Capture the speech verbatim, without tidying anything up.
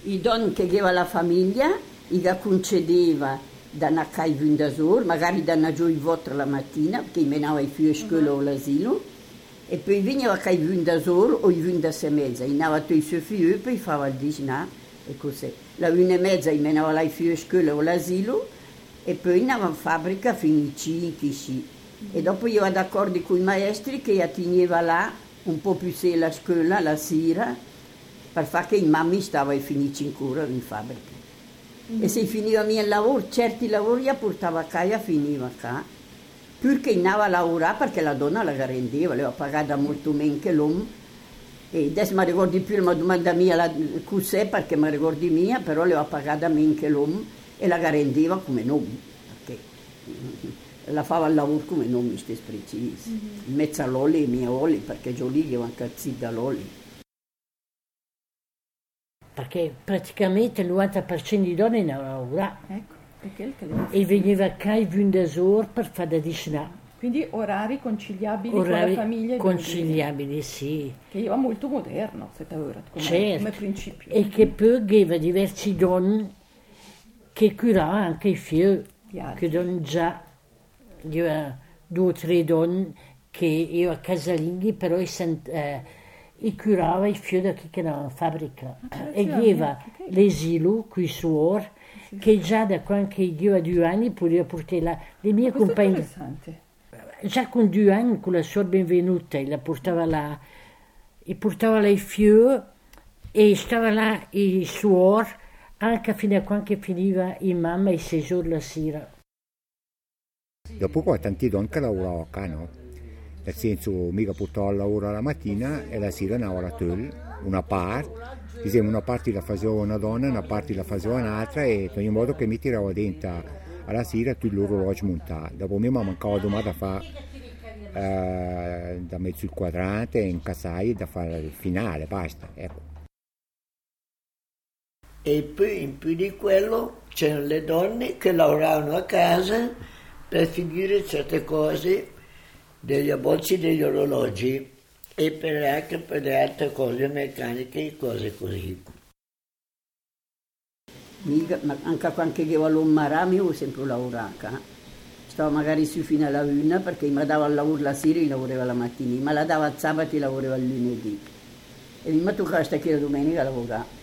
I don che aveva la famiglia, gli concedeva da una cai vundasor, magari da una gioivotra la mattina, perché i menava i figli a scuola o all'asilo, e poi veniva a cai vundasor o i vundas e mezza, i nava tutti i suoi figli e poi fava il disnà e così. La una e mezza i menava la i figli a scuola o all'asilo, e poi andava in fabbrica fino ai cinque, sì. E dopo io ero d'accordo con i maestri che io teneva là un po' più se la scuola, la sera, per fare che i mammi stavano a finire cinque ore in fabbrica. Mm-hmm. E se finiva il lavoro, certi lavori io portava a casa e finiva qua, perché andava a lavorare perché la donna la rendeva, le aveva pagata molto meno che l'uomo. E adesso mi ricordo più la domanda mia, la, cos'è perché mi ricordo mia, però le aveva pagata meno che l'uomo e la rendeva come noi, perché la fava il lavoro come noi, queste precise. Mm-hmm. In mezzo all'olio e mia olio, perché già lì avevano cazzito dall'olio. Perché praticamente il novanta per cento di donne non lavorava. Ecco, perché e veniva qua i vundasor per fare da disnà. Quindi orari conciliabili orari con la famiglia? Conciliabili, sì. Che era molto moderno, questa ora, come, certo. come principio. E che poi aveva diversi donne che curavano anche i figli, che donne già, aveva due o tre donne che erano casalinghi, però i sent, eh, e curava i figli che erano in fabbrica. Ah, e aveva okay. l'esilo con i suori, sì, che già da quando aveva due anni poteva portare la, le mie compagne. Già con due anni, con la sua benvenuta, la portava là, e portava là i figli e stava là i suori, anche fino a quando finiva in mamma e sei giorni la sera. Dopo qua tanti donne che lavoravano qua, no? Nel senso, mica portava al lavoro la mattina e la sera andava a tol, una parte, diciamo una parte la faceva una donna, una parte la faceva un'altra e in ogni modo che mi tirava dentro alla sera tutto l'orologio montato. Dopo me mi mancava domani da fare eh, da mezzo il quadrante in casai da fare il finale, basta, ecco. E poi in più di quello c'erano le donne che lavoravano a casa per finire certe cose degli abbozzi degli orologi e per anche per le altre cose meccaniche e cose così. Mica, ma anche quando avevo l'ommarà io ho sempre lavorato. Stavo magari su fino alla una perché mi dava il lavoro la sera e lavorava la mattina, ma la dava il sabato e lavorava il lunedì. E mi toccava stare qui la domenica a lavorare.